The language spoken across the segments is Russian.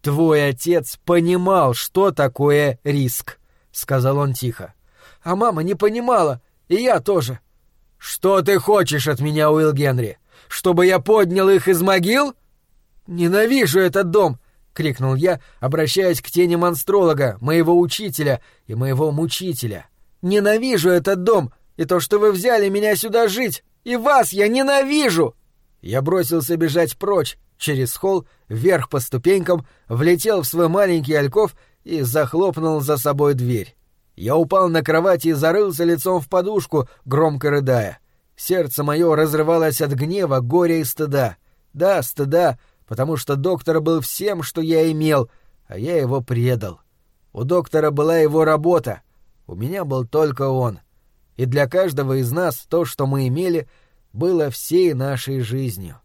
«Твой отец понимал, что такое риск», — сказал он тихо. «А мама не понимала, и я тоже». «Что ты хочешь от меня, Уилл Генри? Чтобы я поднял их из могил?» «Ненавижу этот дом!» — крикнул я, обращаясь к тени монстролога, моего учителя и моего мучителя. «Ненавижу этот дом, и то, что вы взяли меня сюда жить, и вас я ненавижу!» Я бросился бежать прочь, через холл, вверх по ступенькам, влетел в свой маленький альков и захлопнул за собой дверь. Я упал на кровати и зарылся лицом в подушку, громко рыдая. Сердце мое разрывалось от гнева, горя и стыда. Да, стыда, потому что доктор был всем, что я имел, а я его предал. У доктора была его работа, у меня был только он. И для каждого из нас то, что мы имели, было всей нашей жизнью.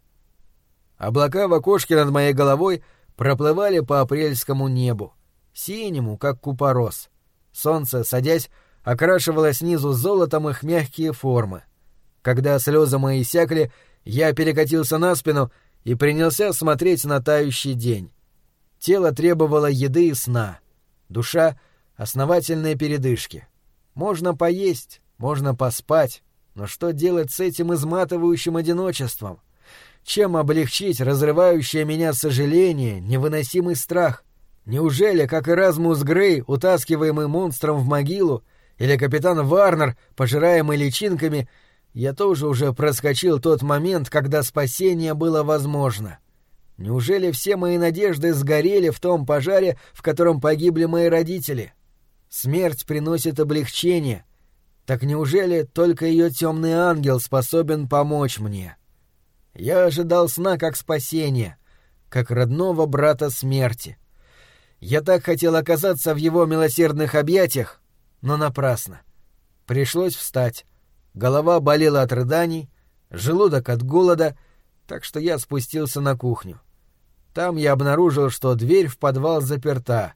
Облака в окошке над моей головой проплывали по апрельскому небу, синему, как купорос. Солнце, садясь, окрашивало снизу золотом их мягкие формы. Когда слезы мои иссякли, я перекатился на спину и принялся смотреть на тающий день. Тело требовало еды и сна, душа — основательной передышки. Можно поесть, можно поспать, но что делать с этим изматывающим одиночеством? Чем облегчить разрывающее меня сожаление, невыносимый страх? Неужели, как Эразмус Грей, утаскиваемый монстром в могилу, или капитан Варнер, пожираемый личинками, я тоже уже проскочил тот момент, когда спасение было возможно? Неужели все мои надежды сгорели в том пожаре, в котором погибли мои родители? Смерть приносит облегчение. Так неужели только ее темный ангел способен помочь мне? Я ожидал сна как спасения, как родного брата смерти. Я так хотел оказаться в его милосердных объятиях, но напрасно. Пришлось встать. Голова болела от рыданий, желудок от голода, так что я спустился на кухню. Там я обнаружил, что дверь в подвал заперта.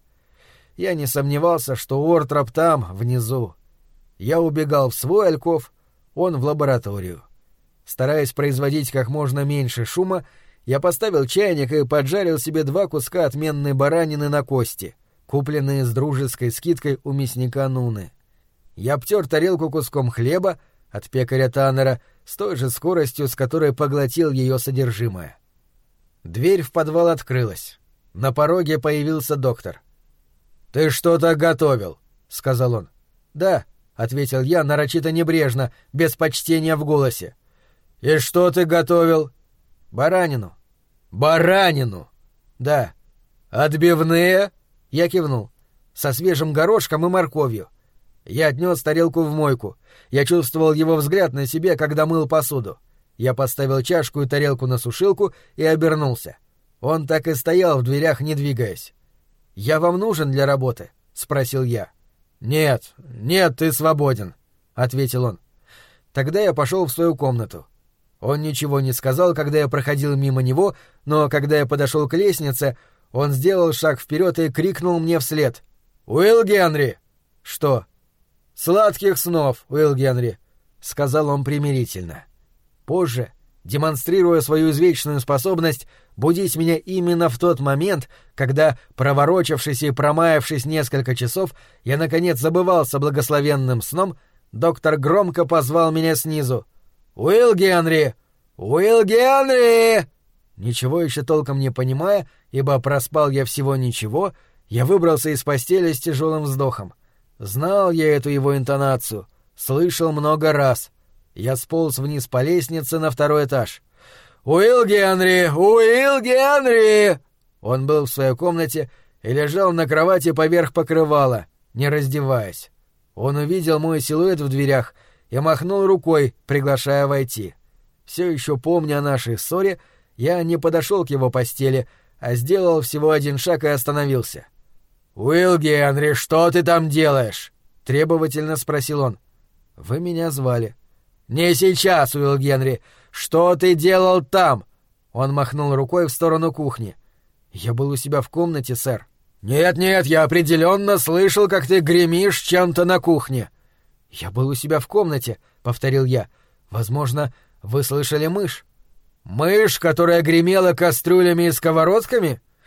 Я не сомневался, что Уортроп там, внизу. Я убегал в свой альков, он в лабораторию. Стараясь производить как можно меньше шума, я поставил чайник и поджарил себе 2 куска отменной баранины на кости, купленные с дружеской скидкой у мясника Нуны. Я обтер тарелку куском хлеба от пекаря Таннера с той же скоростью, с которой поглотил ее содержимое. Дверь в подвал открылась. На пороге появился доктор. «Ты что-то готовил?» — сказал он. «Да», — ответил я нарочито небрежно, без почтения в голосе. «И что ты готовил?» «Баранину». «Баранину?» «Да». «Отбивные?» Я кивнул. «Со свежим горошком и морковью». Я отнес тарелку в мойку. Я чувствовал его взгляд на себе, когда мыл посуду. Я поставил чашку и тарелку на сушилку и обернулся. Он так и стоял в дверях, не двигаясь. «Я вам нужен для работы?» — спросил я. «Нет, ты свободен», — ответил он. Тогда я пошел в свою комнату. Он ничего не сказал, когда я проходил мимо него, но когда я подошел к лестнице, он сделал шаг вперед и крикнул мне вслед. «Уилл Генри!» «Что?» «Сладких снов, Уилл Генри», — сказал он примирительно. Позже, демонстрируя свою извечную способность будить меня именно в тот момент, когда, проворочавшись и промаявшись несколько часов, я, наконец, забывался благословенным сном, доктор громко позвал меня снизу. «Уилл Генри! Уилл Генри!» Ничего еще толком не понимая, ибо проспал я всего ничего, я выбрался из постели с тяжелым вздохом. Знал я эту его интонацию, слышал много раз. Я сполз вниз по лестнице на 2-й этаж. «Уилл Генри! Уилл Генри!» Он был в своей комнате и лежал на кровати поверх покрывала, не раздеваясь. Он увидел мой силуэт в дверях и махнул рукой, приглашая войти. Все еще помня о нашей ссоре, я не подошел к его постели, а сделал всего 1 шаг и остановился. «Уилл Генри, что ты там делаешь?» — требовательно спросил он. «Вы меня звали». «Не сейчас, Уилл Генри! Что ты делал там?» Он махнул рукой в сторону кухни. «Я был у себя в комнате, сэр». «Нет, я определенно слышал, как ты гремишь чем-то на кухне». «Я был у себя в комнате», — повторил я. «Возможно, вы слышали мышь». «Мышь, которая гремела кастрюлями и сковородками?»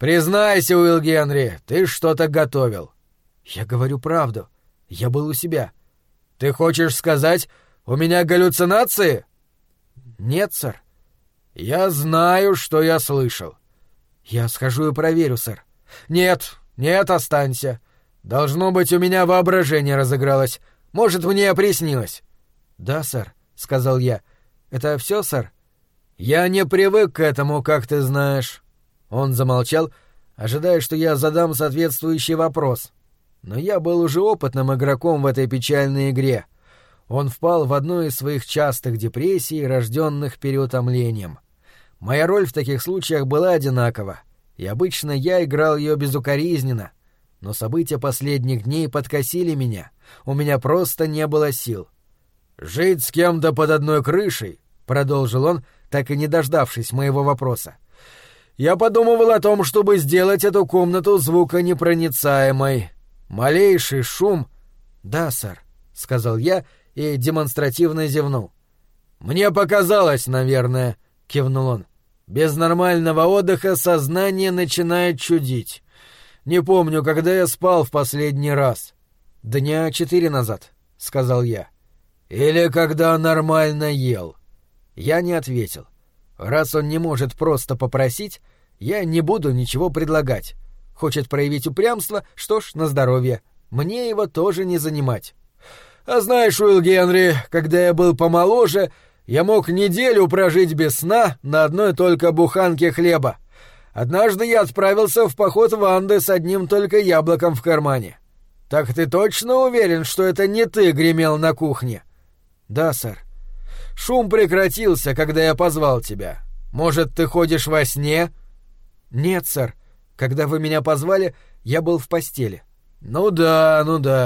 «Признайся, Уилл Генри, ты что-то готовил». «Я говорю правду. Я был у себя». «Ты хочешь сказать, у меня галлюцинации?» «Нет, сэр». «Я знаю, что я слышал». «Я схожу и проверю, сэр». «Нет, останься. Должно быть, у меня воображение разыгралось. Может, мне приснилось». «Да, сэр», — сказал я. «Это все, сэр?» «Я не привык к этому, как ты знаешь». Он замолчал, ожидая, что я задам соответствующий вопрос. Но я был уже опытным игроком в этой печальной игре. Он впал в одну из своих частых депрессий, рожденных переутомлением. Моя роль в таких случаях была одинакова, и обычно я играл ее безукоризненно. Но события последних дней подкосили меня. У меня просто не было сил. «Жить с кем-то под одной крышей», — продолжил он, так и не дождавшись моего вопроса. «Я подумывал о том, чтобы сделать эту комнату звуконепроницаемой. Малейший шум...» «Да, сэр», — сказал я и демонстративно зевнул. «Мне показалось, наверное», — кивнул он. «Без нормального отдыха сознание начинает чудить. Не помню, когда я спал в последний раз». «Дня 4 назад», — сказал я. «Или когда нормально ел». Я не ответил. Раз он не может просто попросить, я не буду ничего предлагать. Хочет проявить упрямство, что ж, на здоровье. Мне его тоже не занимать. «А знаешь, Уилл Генри, когда я был помоложе, я мог неделю прожить без сна на одной только буханке хлеба. Однажды я отправился в поход в Анды с одним только яблоком в кармане. Так ты точно уверен, что это не ты гремел на кухне?» «Да, сэр». «Шум прекратился, когда я позвал тебя. Может, ты ходишь во сне?» «Нет, сэр. Когда вы меня позвали, я был в постели». «Ну да».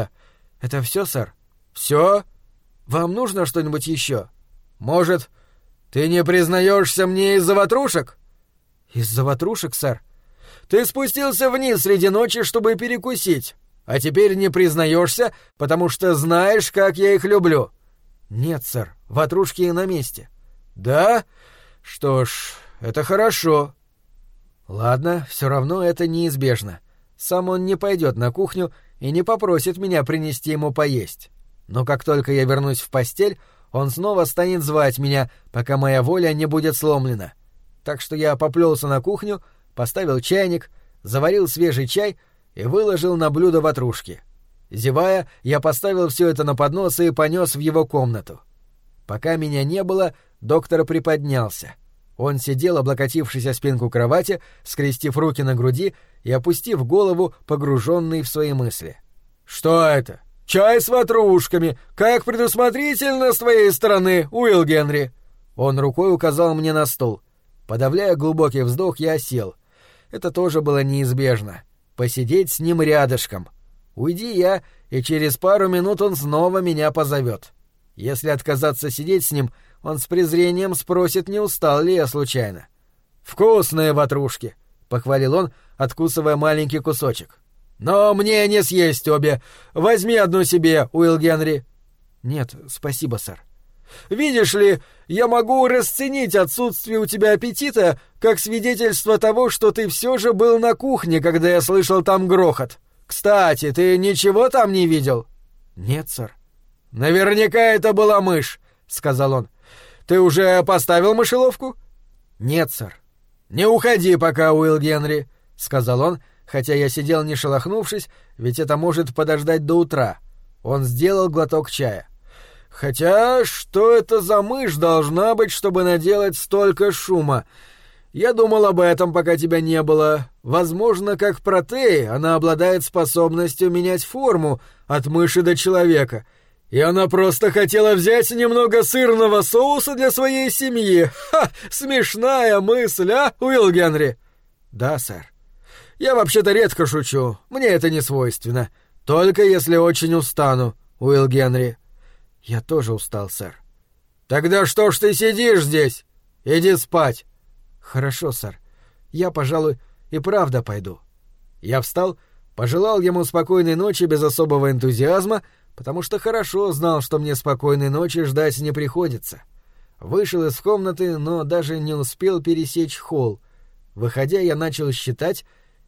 «Это все, сэр?» «Все? Вам нужно что-нибудь еще?» «Может, ты не признаешься мне из-за ватрушек?» «Из-за ватрушек, сэр?» «Ты спустился вниз среди ночи, чтобы перекусить, а теперь не признаешься, потому что знаешь, как я их люблю». «Нет, сэр, ватрушки на месте». «Да? Что ж, это хорошо». «Ладно, все равно это неизбежно. Сам он не пойдет на кухню и не попросит меня принести ему поесть. Но как только я вернусь в постель, он снова станет звать меня, пока моя воля не будет сломлена. Так что я поплелся на кухню, поставил чайник, заварил свежий чай и выложил на блюдо ватрушки. Зевая, я поставил все это на поднос и понес в его комнату. Пока меня не было, доктор приподнялся. Он сидел, облокотившись о спинку кровати, скрестив руки на груди и опустив голову, погруженный в свои мысли. «Что это? Чай с ватрушками! Как предусмотрительно с твоей стороны, Уилл Генри!» Он рукой указал мне на стол. Подавляя глубокий вздох, я сел. Это тоже было неизбежно. Посидеть с ним рядышком. Уйди я, и через пару минут он снова меня позовет. Если отказаться сидеть с ним, он с презрением спросит, не устал ли я случайно. «Вкусные ватрушки!» — похвалил он, откусывая маленький кусочек. «Но мне не съесть обе. Возьми одну себе, Уилл Генри». «Нет, спасибо, сэр». «Видишь ли, я могу расценить отсутствие у тебя аппетита как свидетельство того, что ты все же был на кухне, когда я слышал там грохот. Кстати, ты ничего там не видел?» «Нет, сэр». «Наверняка это была мышь», — сказал он. «Ты уже поставил мышеловку?» «Нет, сэр». «Не уходи пока, Уилл Генри», — сказал он, хотя я сидел не шелохнувшись, ведь это может подождать до утра. Он сделал глоток чая. «Хотя, что это за мышь должна быть, чтобы наделать столько шума? Я думал об этом, пока тебя не было. Возможно, как протей, она обладает способностью менять форму от мыши до человека. И она просто хотела взять немного сырного соуса для своей семьи. Ха! Смешная мысль, а, Уилл Генри?» «Да, сэр». «Я вообще-то редко шучу. Мне это не свойственно. Только если очень устану, Уилл Генри». «Я тоже устал, сэр». «Тогда что ж ты сидишь здесь? Иди спать». «Хорошо, сэр. Я, пожалуй, и правда пойду». Я встал, пожелал ему спокойной ночи без особого энтузиазма, потому что хорошо знал, что мне спокойной ночи ждать не приходится. Вышел из комнаты, но даже не успел пересечь холл. Выходя, я начал считать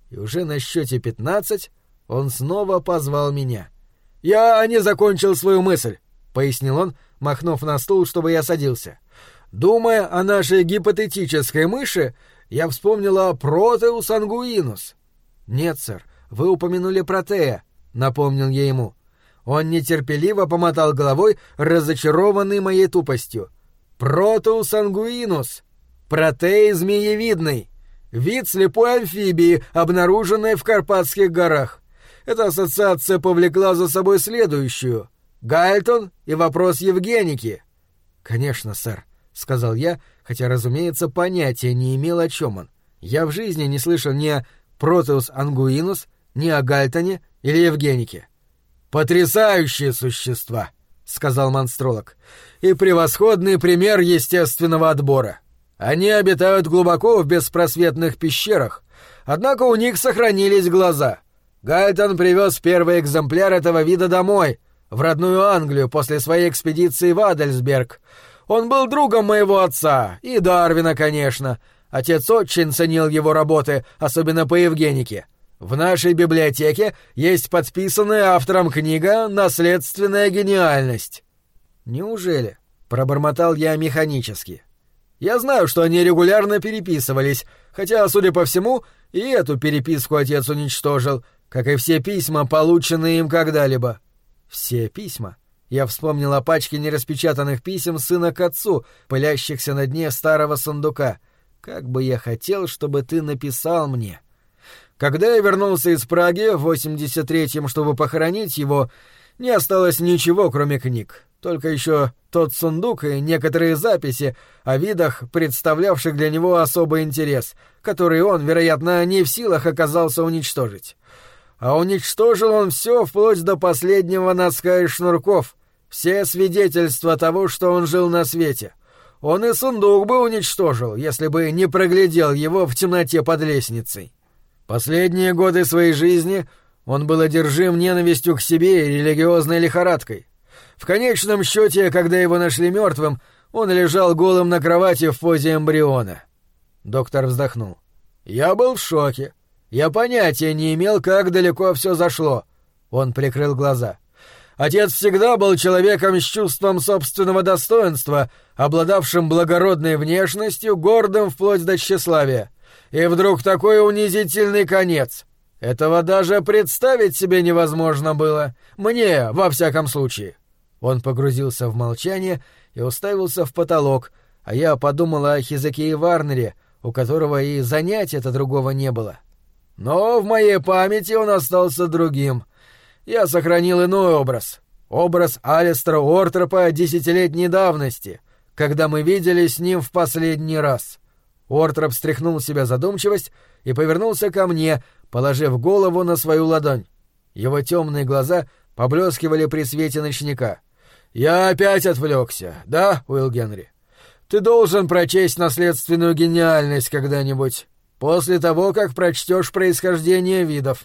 И уже на счете 15 он снова позвал меня. «Я не закончил свою мысль», — пояснил он, махнув на стул, чтобы я садился. «Думая о нашей гипотетической мыши, я вспомнила Протеус ангуинус». «Нет, сэр, вы упомянули Протея», — напомнил я ему. Он нетерпеливо помотал головой, разочарованный моей тупостью. «Протеус ангуинус. Протей змеевидный. Вид слепой амфибии, обнаруженной в Карпатских горах. Эта ассоциация повлекла за собой следующую. Гальтон и вопрос Евгеники». «Конечно, сэр», — сказал я, хотя, разумеется, понятия не имел, о чем он. Я в жизни не слышал ни о Протеус ангуинус, ни о Гальтоне или Евгенике. «Потрясающие существа», — сказал монстролог, — «и превосходный пример естественного отбора. Они обитают глубоко в беспросветных пещерах, однако у них сохранились глаза. Гальтон привез первый экземпляр этого вида домой, в родную Англию, после своей экспедиции в Адельсберг. Он был другом моего отца, и Дарвина, конечно. Отец очень ценил его работы, особенно по Евгенике. В нашей библиотеке есть подписанная автором книга «Наследственная гениальность». «Неужели?» — пробормотал я механически. Я знаю, что они регулярно переписывались, хотя, судя по всему, и эту переписку отец уничтожил, как и все письма, полученные им когда-либо. Все письма? Я вспомнил о пачке нераспечатанных писем сына к отцу, пылящихся на дне старого сундука. Как бы я хотел, чтобы ты написал мне. Когда я вернулся из Праги в 83-м, чтобы похоронить его, не осталось ничего, кроме книг. Только еще тот сундук и некоторые записи о видах, представлявших для него особый интерес, который он, вероятно, не в силах оказался уничтожить. А уничтожил он все вплоть до последнего носка и шнурков, все свидетельства того, что он жил на свете. Он и сундук бы уничтожил, если бы не проглядел его в темноте под лестницей. Последние годы своей жизни он был одержим ненавистью к себе и религиозной лихорадкой. В конечном счете, когда его нашли мертвым, он лежал голым на кровати в позе эмбриона. Доктор вздохнул. «Я был в шоке. Я понятия не имел, как далеко все зашло». Он прикрыл глаза. «Отец всегда был человеком с чувством собственного достоинства, обладавшим благородной внешностью, гордым вплоть до тщеславия. И вдруг такой унизительный конец. Этого даже представить себе невозможно было. Мне, во всяком случае». Он погрузился в молчание и уставился в потолок, а я подумал о Хизекии Варнере, у которого и занятия-то другого не было. Но в моей памяти он остался другим. Я сохранил иной образ. Образ Алистера Уортропа десятилетней давности, когда мы виделись с ним в последний раз. Уортроп стряхнул с себя задумчивость и повернулся ко мне, положив голову на свою ладонь. Его темные глаза поблескивали при свете ночника. «Я опять отвлекся, да, Уилл Генри? Ты должен прочесть «Наследственную гениальность» когда-нибудь, после того, как прочтешь «Происхождение видов».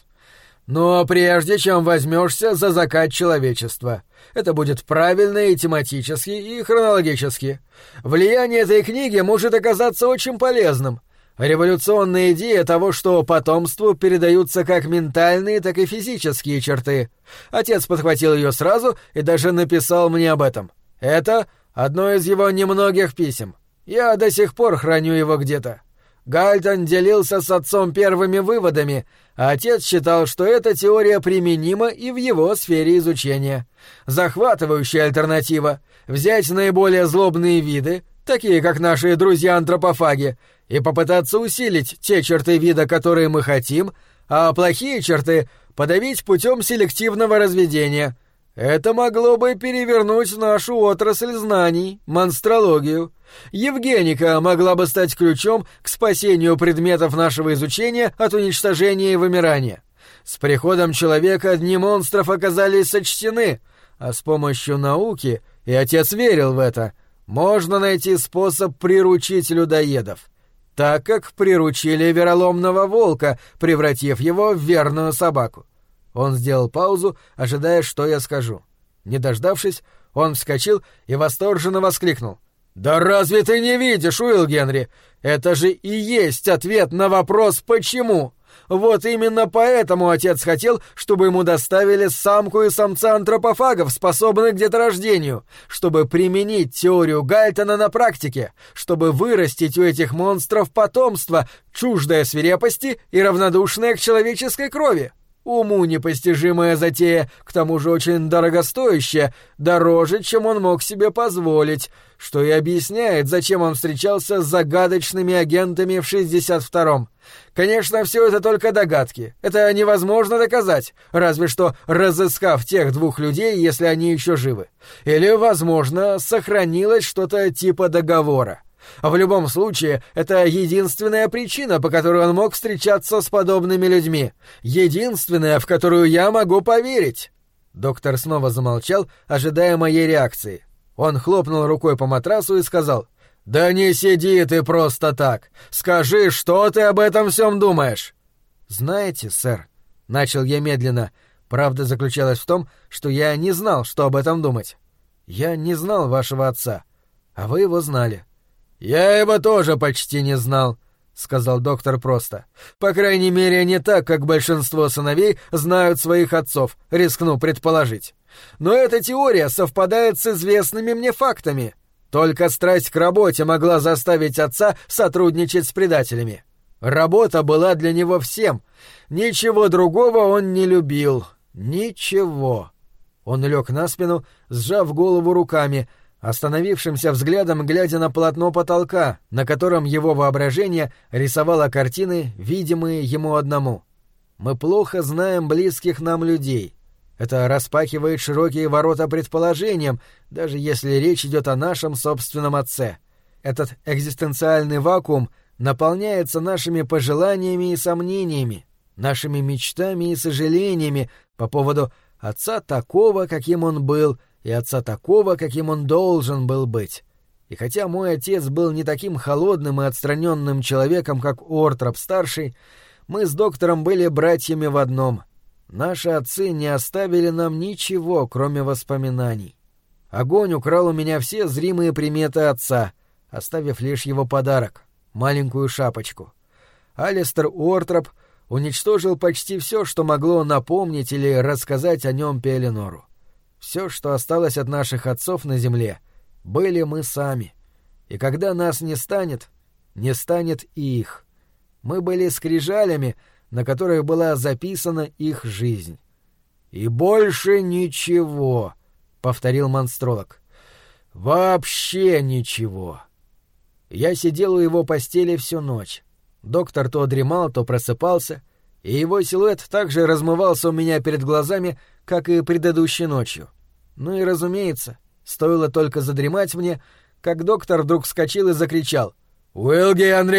Но прежде чем возьмешься за закат человечества. Это будет правильно и тематически, и хронологически. Влияние этой книги может оказаться очень полезным. Революционная идея того, что потомству передаются как ментальные, так и физические черты. Отец подхватил ее сразу и даже написал мне об этом. Это одно из его немногих писем. Я до сих пор храню его где-то. Гальтон делился с отцом первыми выводами, а отец считал, что эта теория применима и в его сфере изучения. Захватывающая альтернатива — взять наиболее злобные виды, такие как наши друзья-антропофаги, и попытаться усилить те черты вида, которые мы хотим, а плохие черты подавить путем селективного разведения. Это могло бы перевернуть нашу отрасль знаний, монстрологию. Евгеника могла бы стать ключом к спасению предметов нашего изучения от уничтожения и вымирания. С приходом человека дни монстров оказались сочтены, а с помощью науки, и отец верил в это, можно найти способ приручить людоедов, так как приручили вероломного волка, превратив его в верную собаку. Он сделал паузу, ожидая, что я скажу. Не дождавшись, он вскочил и восторженно воскликнул. «Да разве ты не видишь, Уилл Генри? Это же и есть ответ на вопрос «почему?». Вот именно поэтому отец хотел, чтобы ему доставили самку и самца антропофагов, способных к деторождению, чтобы применить теорию Гальтона на практике, чтобы вырастить у этих монстров потомство, чуждое свирепости и равнодушное к человеческой крови. Уму непостижимая затея, к тому же очень дорогостоящая, дороже, чем он мог себе позволить, что и объясняет, зачем он встречался с загадочными агентами в 62-м. Конечно, все это только догадки. Это невозможно доказать, разве что разыскав тех двух людей, если они еще живы. Или, возможно, сохранилось что-то типа договора. В любом случае, это единственная причина, по которой он мог встречаться с подобными людьми. Единственная, в которую я могу поверить. Доктор снова замолчал, ожидая моей реакции. Он хлопнул рукой по матрасу и сказал: «Да не сиди ты просто так. Скажи, что ты об этом всем думаешь?» «Знаете, сэр», — начал я медленно, правда заключалась в том, что я не знал, что об этом думать. «Я не знал вашего отца, а вы его знали». «Я его тоже почти не знал», — сказал доктор просто. «По крайней мере, не так, как большинство сыновей знают своих отцов, рискну предположить. Но эта теория совпадает с известными мне фактами. Только страсть к работе могла заставить отца сотрудничать с предателями. Работа была для него всем. Ничего другого он не любил. Ничего». Он лег на спину, сжав голову руками, остановившимся взглядом глядя на полотно потолка, на котором его воображение рисовало картины, видимые ему одному. Мы плохо знаем близких нам людей. Это распахивает широкие ворота предположениям, даже если речь идет о нашем собственном отце. Этот экзистенциальный вакуум наполняется нашими пожеланиями и сомнениями, нашими мечтами и сожалениями по поводу отца такого, каким он был, и отца такого, каким он должен был быть. И хотя мой отец был не таким холодным и отстраненным человеком, как Уортроп-старший, мы с доктором были братьями в одном. Наши отцы не оставили нам ничего, кроме воспоминаний. Огонь украл у меня все зримые приметы отца, оставив лишь его подарок — маленькую шапочку. Алистер Уортроп уничтожил почти все, что могло напомнить или рассказать о нем Пеленору. Все, что осталось от наших отцов на земле, были мы сами. И когда нас не станет, не станет и их. Мы были скрижалями, на которых была записана их жизнь. «И больше ничего», — повторил монстролог. «Вообще ничего». Я сидел у его постели всю ночь. Доктор то дремал, то просыпался, и его силуэт также размывался у меня перед глазами, как и предыдущей ночью. Ну и, разумеется, стоило только задремать мне, как доктор вдруг вскочил и закричал: «Уилл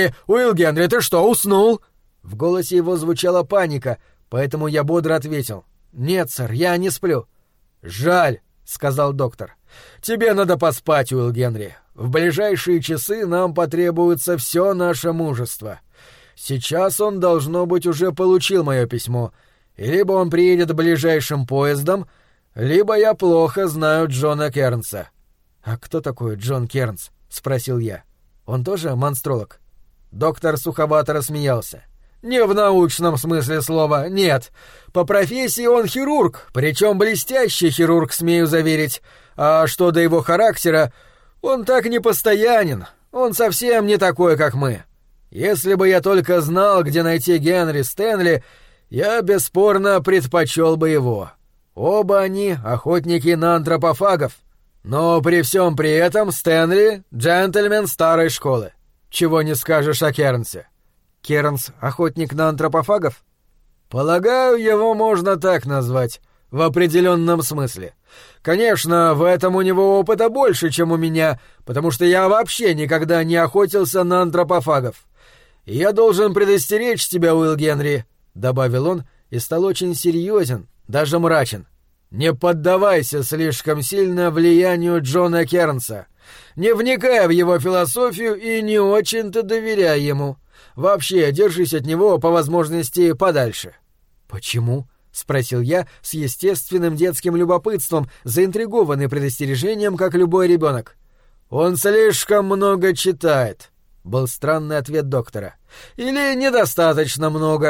Генри, ты что, уснул?» В голосе его звучала паника, поэтому я бодро ответил: «Нет, сэр, я не сплю». «Жаль», — сказал доктор. «Тебе надо поспать, Уилл Генри. В ближайшие часы нам потребуется все наше мужество. Сейчас он, должно быть, уже получил мое письмо, и либо он приедет ближайшим поездом, либо я плохо знаю Джона Кернса». «А кто такой Джон Кернс?» — спросил я. «Он тоже монстролог?» Доктор суховато рассмеялся. «Не в научном смысле слова, нет. По профессии он хирург, причем блестящий хирург, смею заверить. А что до его характера, он так непостоянен, он совсем не такой, как мы. Если бы я только знал, где найти Генри Стэнли, я бесспорно предпочел бы его. Оба они охотники на антропофагов. Но при всем при этом Стэнли — джентльмен старой школы. Чего не скажешь о Кернсе». «Кернс — охотник на антропофагов?» «Полагаю, его можно так назвать, в определенном смысле. Конечно, в этом у него опыта больше, чем у меня, потому что я вообще никогда не охотился на антропофагов. И я должен предостеречь тебя, Уилл Генри», — добавил он и стал очень серьезен, даже мрачен. «Не поддавайся слишком сильно влиянию Джона Кернса. Не вникай в его философию и не очень-то доверяй ему. Вообще, держись от него по возможности подальше». «Почему?» — спросил я с естественным детским любопытством, заинтригованный предостережением, как любой ребенок. «Он слишком много читает», — был странный ответ доктора. «Или недостаточно много.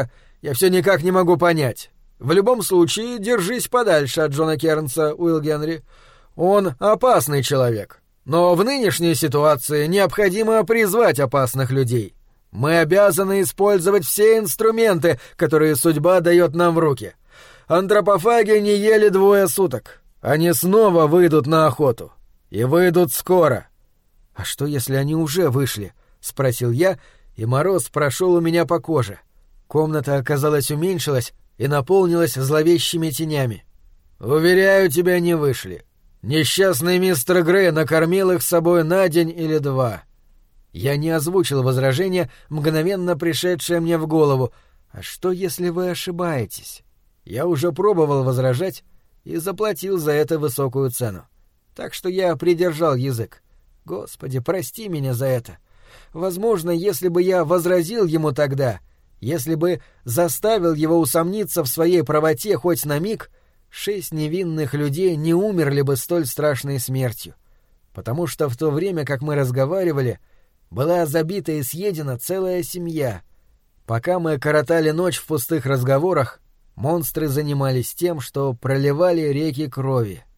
Я все никак не могу понять. В любом случае, держись подальше от Джона Кернса, Уилл Генри. Он опасный человек. Но в нынешней ситуации необходимо призвать опасных людей. Мы обязаны использовать все инструменты, которые судьба дает нам в руки. Антропофаги не ели 2 суток. Они снова выйдут на охоту. И выйдут скоро. — А что, если они уже вышли? — спросил я, и мороз прошел у меня по коже. Комната, оказалось, уменьшилась и наполнилась зловещими тенями. — Уверяю тебя, не вышли. Несчастный мистер Грей накормил их с собой на день или 2. Я не озвучил возражение, мгновенно пришедшее мне в голову. «А что, если вы ошибаетесь?» Я уже пробовал возражать и заплатил за это высокую цену. Так что я придержал язык. Господи, прости меня за это. Возможно, если бы я возразил ему тогда, если бы заставил его усомниться в своей правоте хоть на миг, 6 невинных людей не умерли бы столь страшной смертью. Потому что в то время, как мы разговаривали, была забита и съедена целая семья. Пока мы коротали ночь в пустых разговорах, монстры занимались тем, что проливали реки крови.